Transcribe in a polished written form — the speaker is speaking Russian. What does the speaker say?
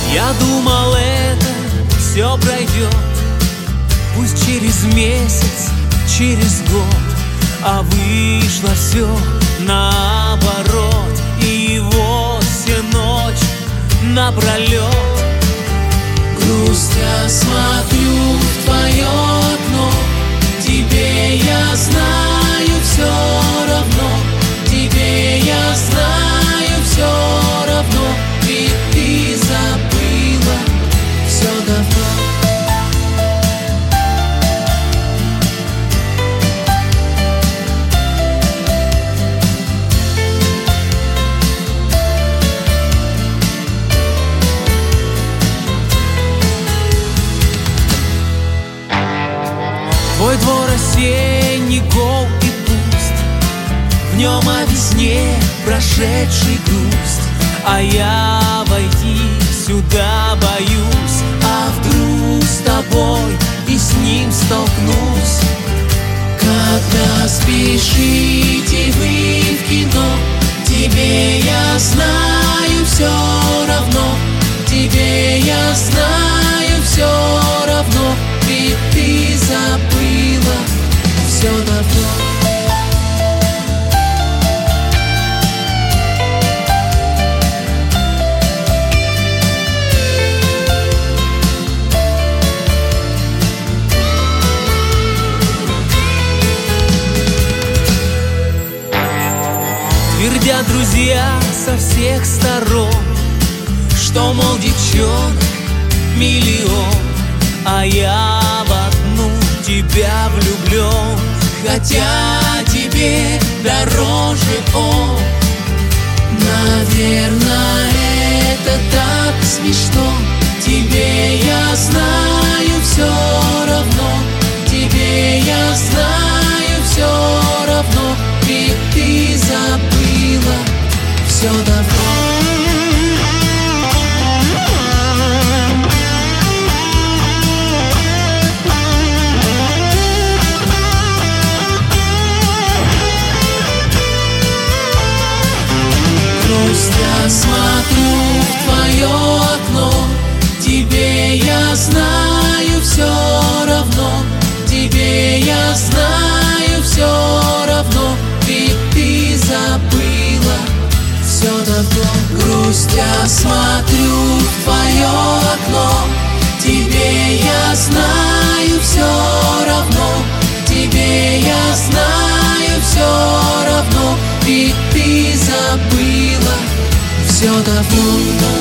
Я думал, это все пройдет, пусть через месяц, через год, а вышло все наоборот. И вот все ночь напролет. Грустя смотрю в твое окно, тебе я знаю все равно, тебе я знаю все равно, ведь ты забыла все давно. Твой двор осенний гол и пуст, в нем о весне прошедший грусть. А я войти сюда боюсь, а вдруг с тобой и с ним столкнусь. Когда спешите вы в кино, тебе я знаю все равно, тебе я знаю все равно, ведь ты забыла все давно. Твердят друзья со всех сторон, что, мол, девчонок миллион, а я в одну тебя влюблен, хотя тебе дороже он. Наверное, это так смешно, тебе я знаю все равно, тебе я знаю все равно, ведь ты забыла все давно. Грустя смотрю в твое окно, тебе я знаю все равно, тебе я знаю все равно, ведь ты забыла все давно. Грустя смотрю в твое окно, тебе я знаю все равно, тебе я знаю все равно, ведь ты забыла все давно.